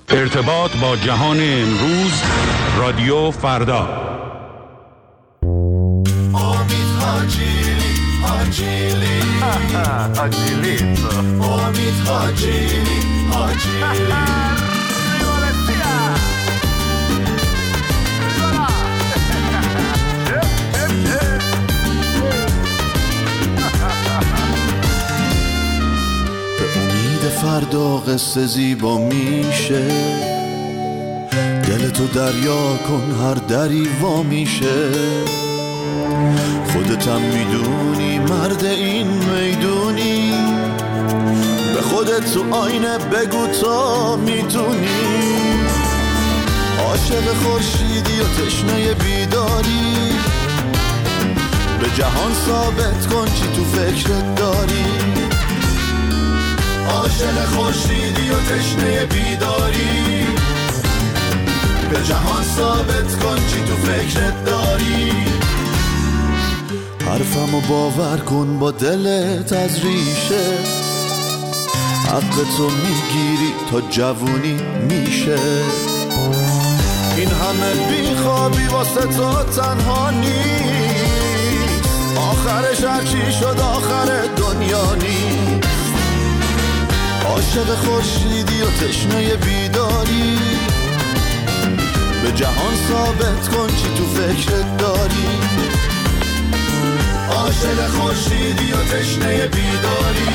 ارتباط با جهان امروز، رادیو فردا. امید حاجیلی امید حاجیلی فردا قصه زیبا میشه، دلتو دریا کن هر دری وا میشه. خودتم میدونی مرد این میدونی، به خودت تو آینه بگو تا میتونی. عاشق خورشیدی و تشنه بیداری، به جهان ثابت کن چی تو فکرت داری. عاشق خورشیدی و تشنه بیداری، به جهان ثابت کن چی تو فکرت داری. حرفمو باور کن با دلت از ریشه، حقتو میگیری تا جوونی میشه. این همه بیخوابی واسه تو تنها نیست، آخرش هرچی شد آخر دنیا نیست. عاشق خورشیدی و تشنه بیداری، به جهان ثابت کن چی تو فکرت داری. عاشق خورشیدی و تشنه بیداری،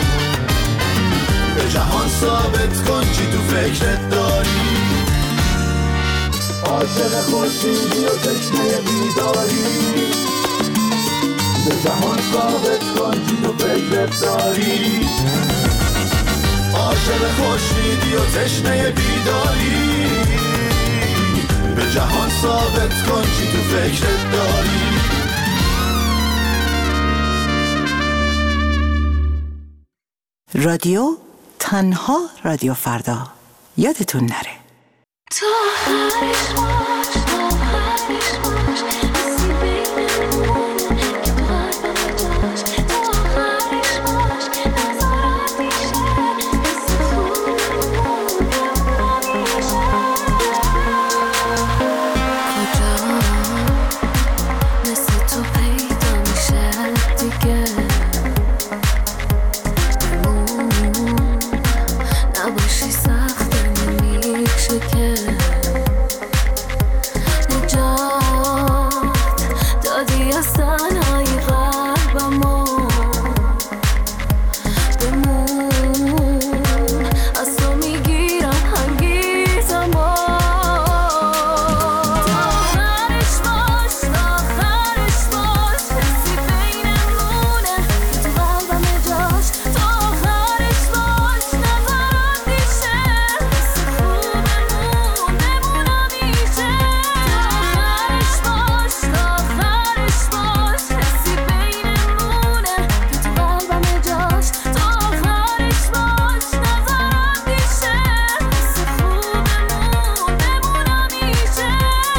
به جهان ثابت کن چی تو فکرت داری. عاشق خورشیدی و تشنه بیداری، به جهان ثابت کن چی تو فکرت داری. عاشق خورشیدی و تشنه بیداری، به جهان ثابت کن چی تو فکرت داری. رادیو تنها رادیو فردا، یادتون نره. تو آخرش باش، تو آخرش باش، حسی بینمونه که تو قلبم جاش. تو آخرش باش، نظرات میشه، حس خوبمون نمیشه. کجا مثل تو پیدا میشه دیگه، نباشی سخت نمیشه که. نجات دادی از تنهایی قلبمو، بمون از تو میگیرم انگیزمو. تا آخرش باش، تا آخرش باش، حسی بینمونه که تو قلبم جاش. تا آخرش باش، نظرات میشه، حس خوبمون نمونه میشه. تا آخرش باش، تا آخرش باش، حسی بینمونه که تو قلبم جاش. تا آخرش باش، نظرات میشه، حس خوبمون نمونه میشه.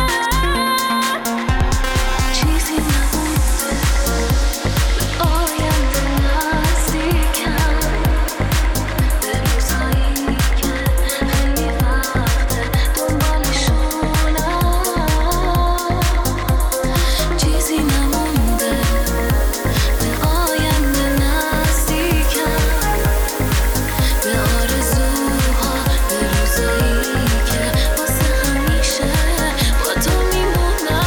چیزی نبوده به آینده نزدیکم، به روزایی که خیلی وقته دنبالشونم. چیزی نمونده به آینده نزدیکم، به آرزوها، به روزایی که واسه همیشه با تو میمونم.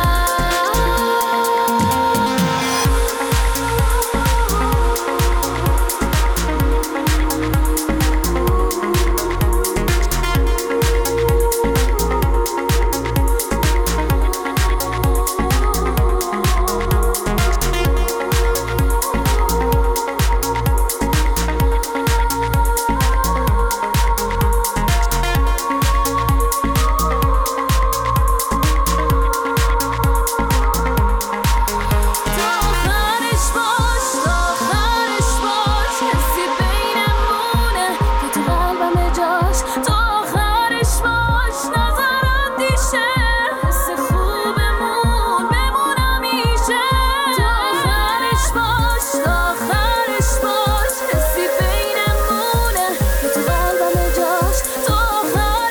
تا آخرش باش، تا آخرش باش، حسی بینمونه که تو قلبم جاش. تا آخرش باش، نظرات میشه، حس خوبمون بمونه میشه. تا آخرش باش، تا آخرش باش، حسی بینمونه که تو قلبم جاش. تا آخرش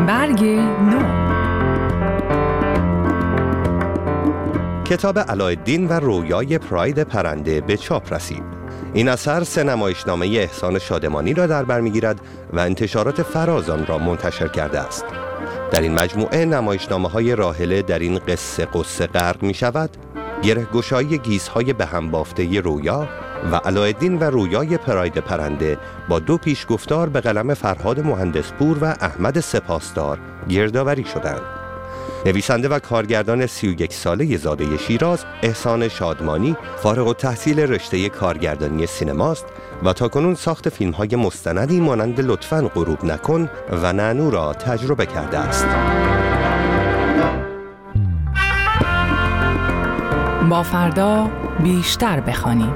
برگ نو. کتاب علاءالدین و رویای پراید پرنده به چاپ رسید. این اثر 3 نمایشنامه احسان شادمانی را در بر می‌گیرد و انتشارات فراز آن را منتشر کرده است. در این مجموعه نمایشنامه‌های راحله در این قصه غرق می‌شود، گره‌گشایی گیس‌های به هم بافته رویا و علاءالدین و رویای پراید پرنده با 2 پیشگفتار به قلم فرهاد مهندسپور و احمد سپاسدار گردآوری شدند. نویسنده و کارگردان 31 ساله زاده شیراز احسان شادمانی فارغ التحصیل رشته کارگردانی سینماست و تاکنون ساخت فیلم‌های مستندی مانند لطفاً غروب نکن و نانو را تجربه کرده است. با فردا بیشتر بخوانیم.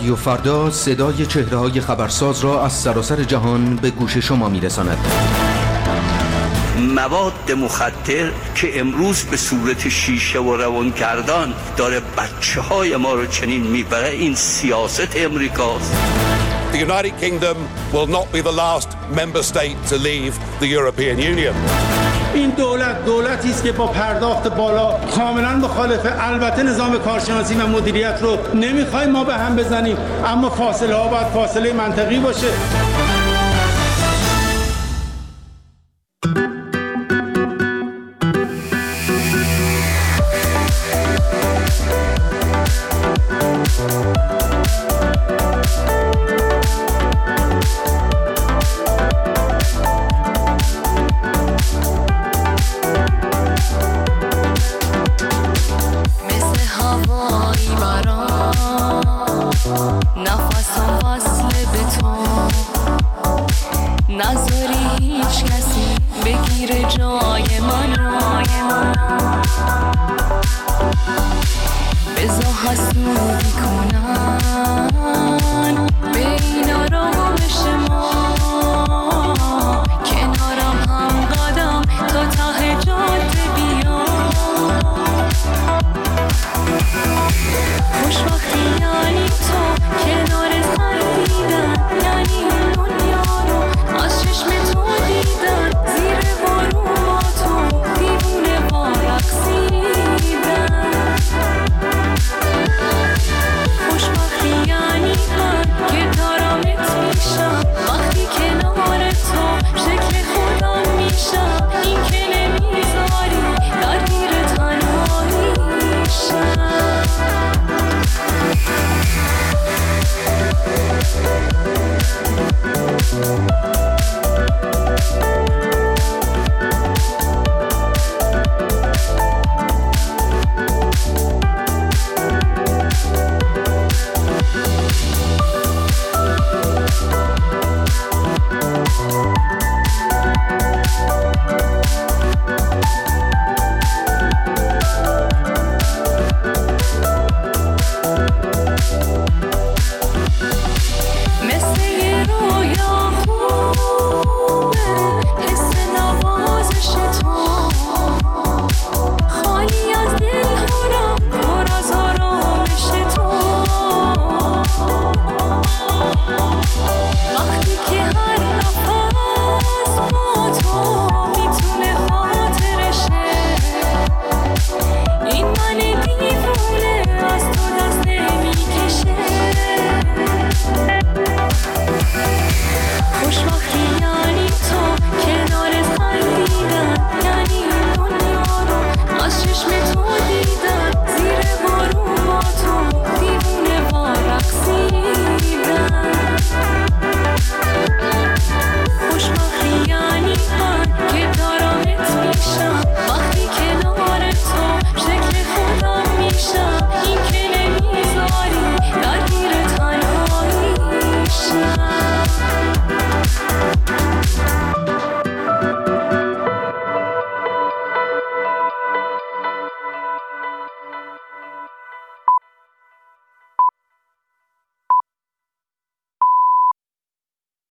رادیو فردا صدای چهره‌های خبرساز را از سراسر جهان به گوش شما می‌رساند. مواد مخدر که امروز به صورت شیشه و روانگردان داره بچه‌های ما رو چنین میبره، این سیاست امریکاست. The United Kingdom will not be the last member state to leave the European Union. این دولتی است که با پرداخت بالا کاملا مخالفه. البته نظام کارشناسی و مدیریت رو نمیخوایم ما به هم بزنیم، اما فاصله ها باید فاصله منطقی باشه.